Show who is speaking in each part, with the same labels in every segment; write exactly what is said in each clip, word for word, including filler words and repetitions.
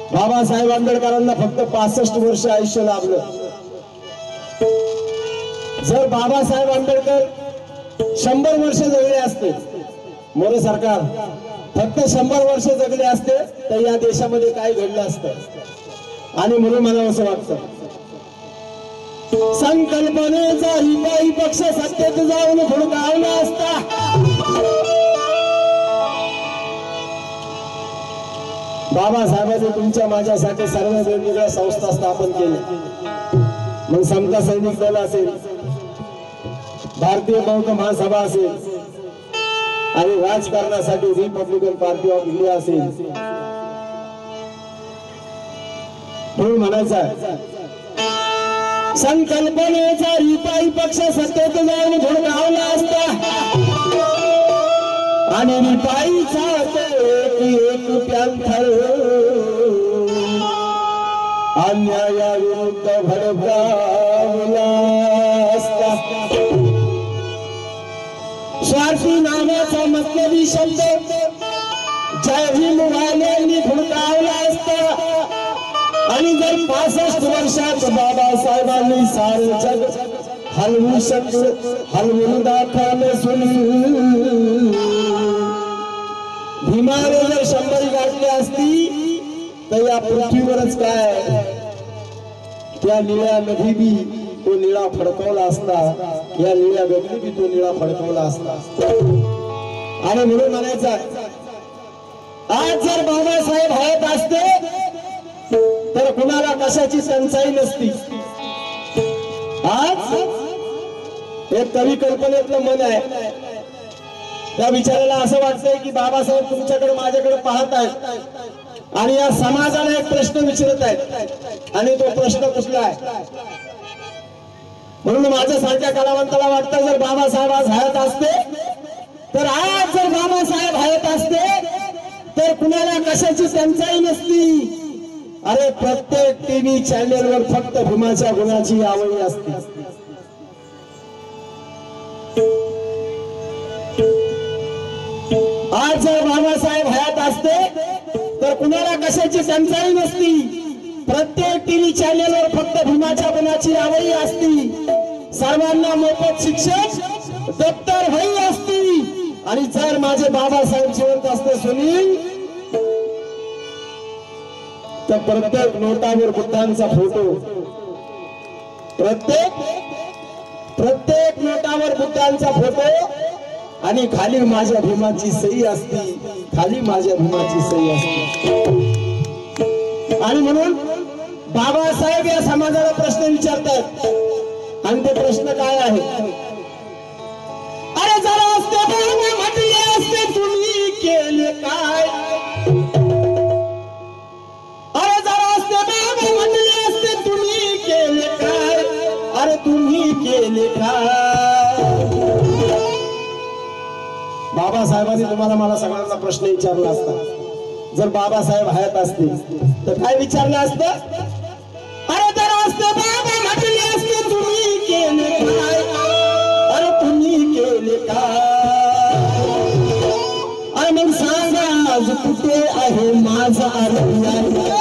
Speaker 1: बाबासाहेब आंबेडकरांना फक्त पासष्ट वर्ष आयुष्य लाभलं। जर बाबासाहेब आंबेडकर शंभर वर्ष जगले असते, मोरे सरकार फक्त शंभर वर्ष जगले असते तर या देशामध्ये काय घडलं असतं। आणि म्हणून मला असं वाटतं संकल्पनेचा रिपाई पक्ष सत्तेत जाऊन हुडकावला असता, बाबासाहेबांनी तुमच्या माझ्यासाठी सर्व वेगवेगळ्या संस्था स्थापन केल्या। मग समता सैनिक दल असेल, भारतीय बौद्ध महासभा असेल आणि राजकारणासाठी रिपब्लिकन पार्टी ऑफ इंडिया असेल। म्हणून म्हणायचं संकल्पनेचा रिपाई पक्ष सत्तेत जाऊन धुडकावला असता आणि रिपाईचा एक एक पॅंथर अन्यायाविरुद्ध भडकावला असता। स्वार्थी नावाचा मतलबी शब्द जय भीम वाल्यांनी धुडकावला असता आणि जर पासष्ट वर्षात बाबासाहेबांनी सारे जग हलवू शक हलवून दाखवले सुनी भीमाने जर शंभरी गाठली असती तर या पृथ्वीवरच काय त्या निळ्या नदी बी तो निळा फडकवला असता, या निळ्या गगनी बी तो निळा फडकवला असता। आणि म्हणून म्हणायचं आज जर बाबासाहेब हयात असते तर कुणाला कशाची टंचाई नसती। आज एक कवी कल्पनेतलं मन आहे, त्या विचाराला असं वाटतंय की बाबासाहेब तुमच्याकडे माझ्याकडे पाहत आहेत आणि या समाजाला एक प्रश्न विचारत आहेत आणि तो प्रश्न कुठला आहे। म्हणून माझ्यासारख्या कलावंताला वाटतं जर बाबासाहेब आज हयात असते तर आज जर बाबासाहेब हयात असते तर कुणाला कशाची टंचाई नसती। अरे प्रत्येक टीव्ही चॅनेल वर फक्त भीमाच्या गुणाची आवडी असते। आज जर बाबासाहेब हयात असते तर कुणाला कशाची टंचाई नसती। प्रत्येक टीव्ही चॅनेल वर फक्त भीमाच्या गुणाची आवडी असती। सर्वांना मोफत शिक्षण दप्तर वही असती। आणि जर माझे बाबासाहेब जिवंत असते सुनील तर प्रत्येक नोटावर बुद्धांचा फोटो, प्रत्येक प्रत्येक नोटावर बुद्धांचा फोटो आणि खाली माझ्या भीमाची सही असती, खाली माझ्या भीमाची सही असती। आणि म्हणून बाबासाहेब या समाजाला प्रश्न विचारतात आणि ते प्रश्न काय आहे? अरे जरा असते बाबा म्हटले असते तुम्ही केले काय? अरे तुम्ही केले काय? बाबासाहेबांनी तुम्हाला मला सगळ्यांना प्रश्न विचारला असता, जर बाबासाहेब हयात असतील तर काय विचारलं असतं? अरे जर असते बाबा म्हटले असते तुम्ही केले काय? अरे तुम्ही केले काय? अरे मग सांगा आज कुठे आहे माझा अर्थ?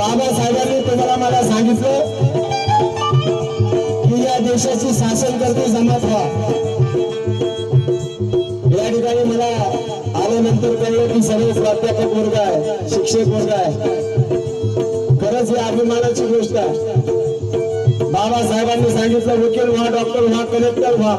Speaker 1: बाबासाहेबांनी तुम्हाला मला सांगितलं की या देशाची शासन करते जमात व्हा. या ठिकाणी मला आल्यानंतर कळलं की सर्व प्राध्यापक वर्ग आहे, शिक्षक वर्ग आहे. खरंच ही अभिमानाची गोष्ट आहे. बाबासाहेबांनी सांगितलं वकील व्हा, डॉक्टर व्हा, कलेक्टर व्हा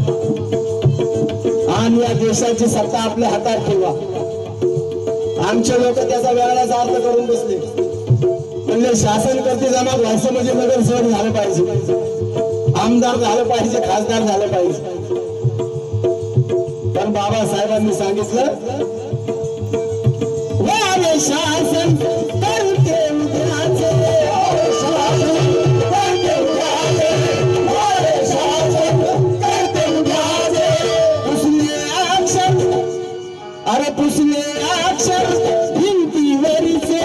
Speaker 1: आणि या देशाची सत्ता आपल्या हातात ठेवा. आमचे लोक त्याचा वेगळाच अर्थ करून बसले. म्हणजे शासन करते जमात व्हायचं म्हणजे नगरसेवक झालं पाहिजे, आमदार झालं पाहिजे, खासदार झालं पाहिजे. पण बाबासाहेबांनी सांगितलं वारे शासन करते उद्याचे, शासन करते उद्याचे, वारे शासन करते उद्याचे. पुसले अक्षर, अरे पुसले अक्षर भिंतीवरीचे,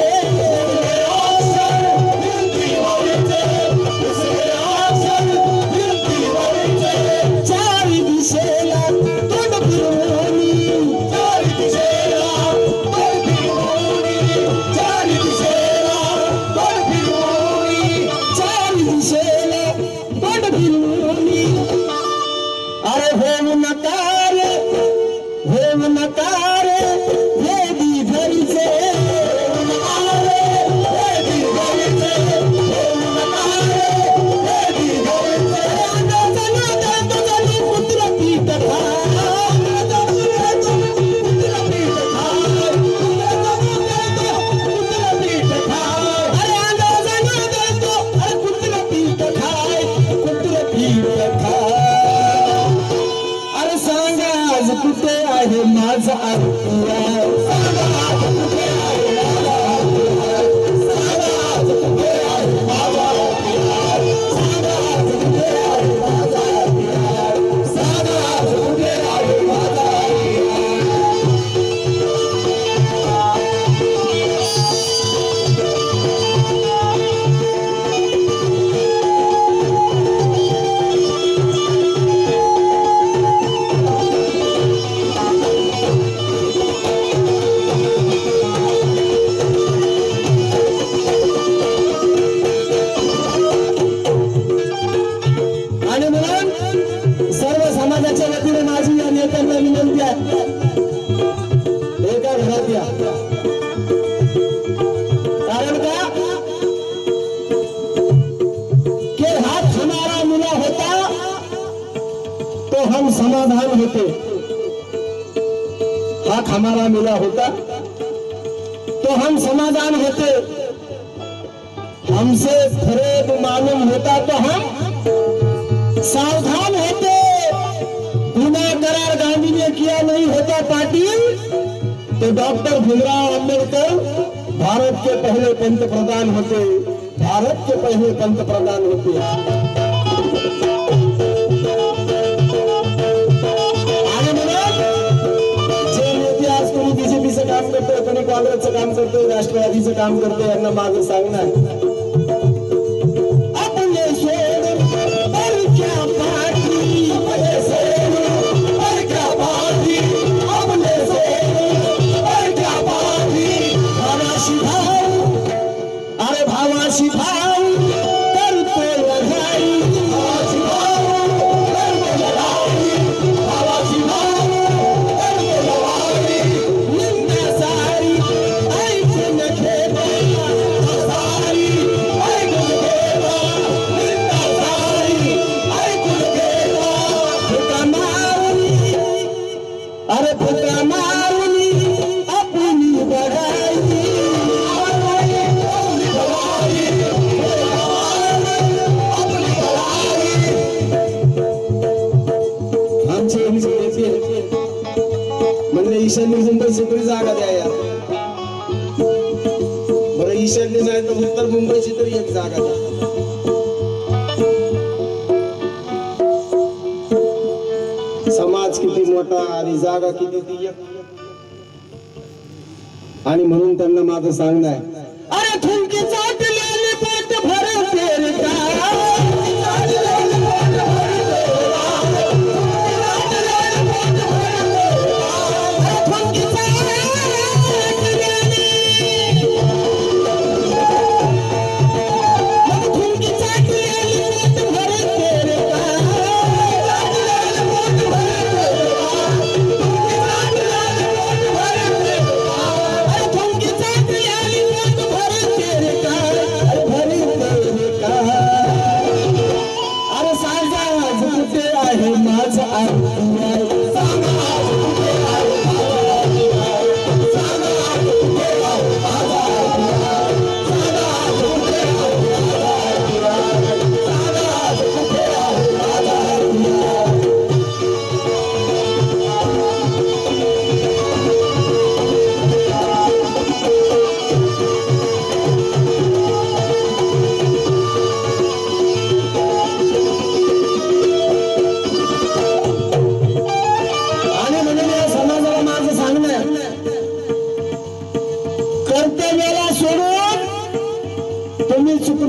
Speaker 1: माझा हम समाधान होते, हाथ हमारा मिला होता तो हम समाधान होते, हमसे फरेब मालूम होता तो हम सावधान होते. गुना करार गांधी ने किया नहीं होता पाटिल तो डॉक्टर भीमराव अंबेडकर भारत के पहले पंतप्रधान होते, भारत के पहले पंतप्रधान होते. बीजेपीचं काम करतोय, कोणी काँग्रेसचं काम करतोय, राष्ट्रवादीचं काम करतोय, यांना माझं सांगणार आपले सोड पर क्या पार्टी, आपले सोड पर क्या पार्टी, आपले सोड पर क्या पार्टी. भावाशी भाव, अरे भावाशी भाव करतो लढाई, भावाशी भाव करतो लढाई, भावाशी भाव ईशान्य मुंबईची तरी जागा द्या यार. बरं ईशान्य नाही तर उत्तर मुंबईची तरी एक जागा द्या. समाज किती मोठा आणि जागा किती ती एक. आणि म्हणून त्यांना माझं सांगणं आहे, अरे थुंकी चाटलेली पोट भरते रे का,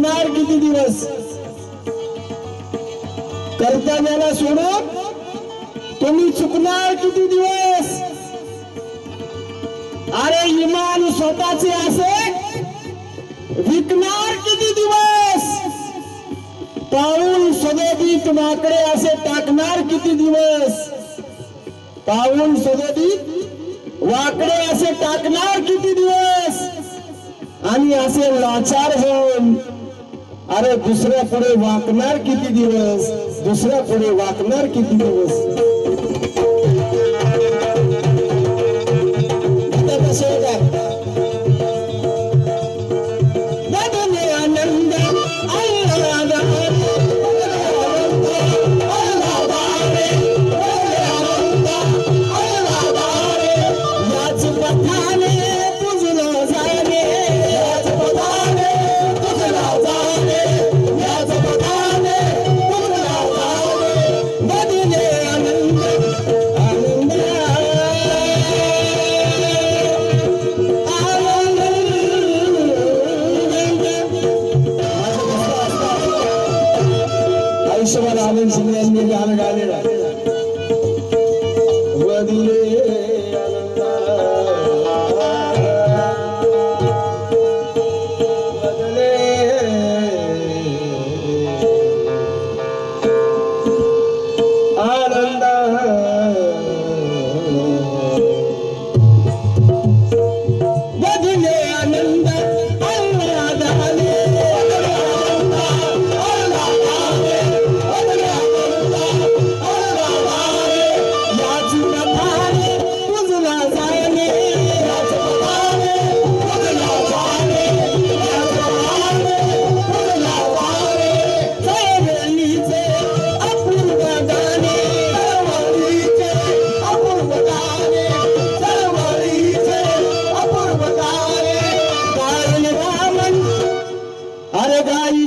Speaker 1: चुकणार किती दिवस? कर्तव्याला सोडून तुम्ही चुकणार किती दिवस? अरे इमान स्वतःचे असे विकणार किती दिवस? पाऊल सदोदित वाकडे असे टाकणार किती दिवस? पाऊल सदोदित वाकडे असे टाकणार किती दिवस? आणि असे लाचार होऊन अरे दुसऱ्या पुढे वाकणार किती दिवस? दुसऱ्या पुढे वाकणार किती दिवस? आयुष्यभर आनंद सिंग यांनी गाणं गायलेलं आहे. वदिले आनंद वदिले आनंद अरे गाई